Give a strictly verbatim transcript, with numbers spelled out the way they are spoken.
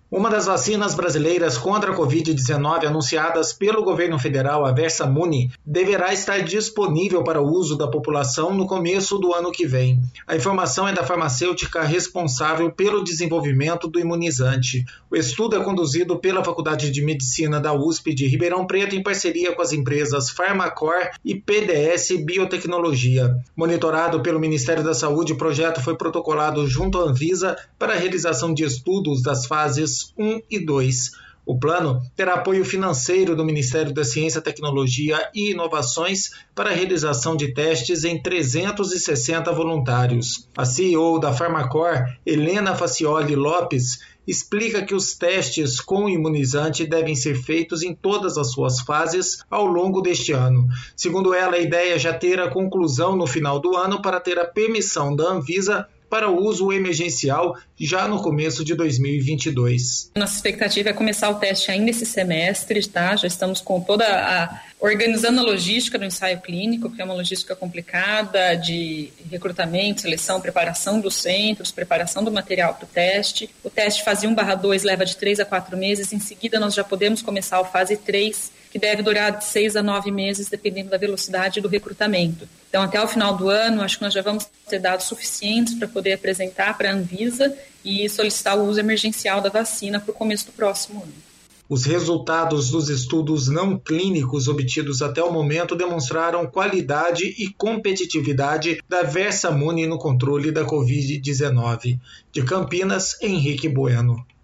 Uma das vacinas brasileiras contra a covid dezenove anunciadas pelo governo federal, a Versamune, deverá estar disponível para o uso da população no começo do ano que vem. A informação é da farmacêutica responsável pelo desenvolvimento do imunizante. O estudo é conduzido pela Faculdade de Medicina da U S P de Ribeirão Preto em parceria com as empresas Farmacor e P D S Biotecnologia. Monitorado pelo Ministério da Saúde, o projeto foi protocolado junto à Anvisa para a realização de estudos das fases um e dois. O plano terá apoio financeiro do Ministério da Ciência, Tecnologia e Inovações para a realização de testes em trezentos e sessenta voluntários. A C E O da Farmacor, Helena Facioli Lopes, explica que os testes com o imunizante devem ser feitos em todas as suas fases ao longo deste ano. Segundo ela, a ideia é já ter a conclusão no final do ano para ter a permissão da Anvisa para uso emergencial já no começo de dois mil e vinte e dois. Nossa expectativa é começar o teste ainda esse semestre, tá? Já estamos com toda a organizando a logística do ensaio clínico, que é uma logística complicada de recrutamento, seleção, preparação dos centros, preparação do material para o teste. O teste fase um barra dois leva de três a quatro meses, em seguida nós já podemos começar a fase três, que deve durar de seis a nove meses, dependendo da velocidade do recrutamento. Então, até o final do ano, acho que nós já vamos ter dados suficientes para poder apresentar para a Anvisa e solicitar o uso emergencial da vacina para o começo do próximo ano. Os resultados dos estudos não clínicos obtidos até o momento demonstraram qualidade e competitividade da Versamune no controle da covid dezenove. De Campinas, Henrique Bueno.